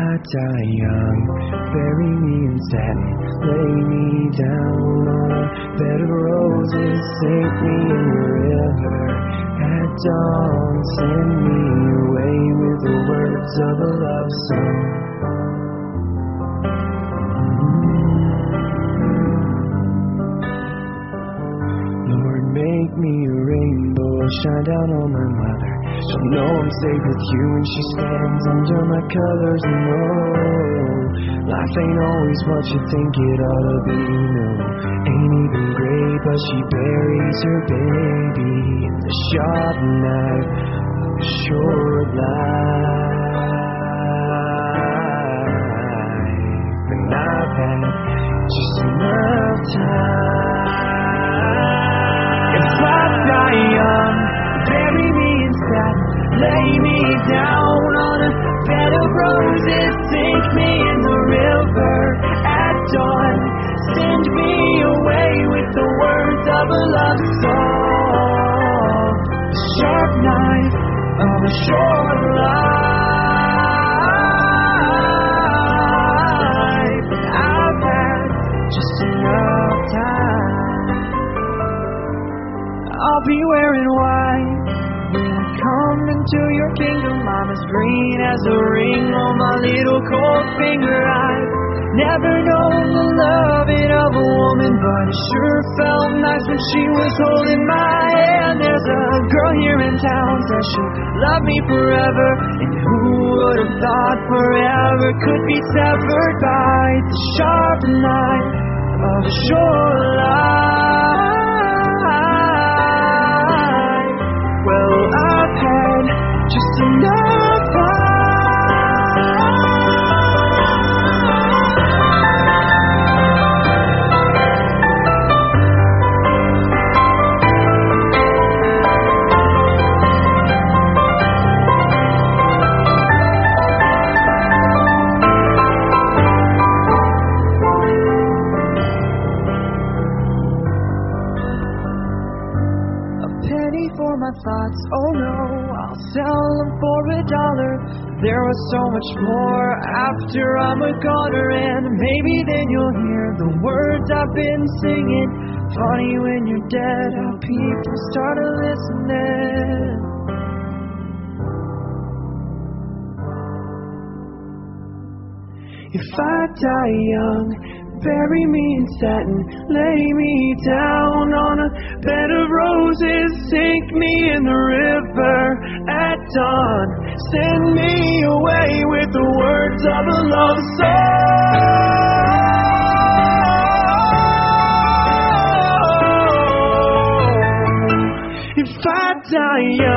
die young, bury me in satin, lay me down on a bed of roses, sink me in the river at dawn, send me away with the words of a love song. Lord, make me a rainbow, shine down on my mother. She'll know I'm safe with you when she stands under my colors. No, life ain't always what you think it ought to be. No, ain't even great, but she buries her baby in the sharp knife of a short life. And I've had just enough time. If I die young, bury me in satin, lay me down on a bed of roses, sink me in the river at dawn, send me away with the words of a love song. The sharp knife of a short life. I've had just enough time. I'll be wearing white when I come into your kingdom. I'm as green as a ring on my little cold finger. I've never known the loving of a woman, but it sure felt nice when she was holding my hand. There's a girl here in town that she'll love me forever, and who would have thought forever could be severed by the sharp knife of a short life. Well, I've had just enough time. For my thoughts, oh no, I'll sell them for $1. There was so much more after I'm a goner, and maybe then you'll hear the words I've been singing. Funny when you're dead, how people started listening. If I die young, bury me in satin, lay me down on a bed of roses, sink me in the river at dawn, send me away with the words of a love song. If I die young,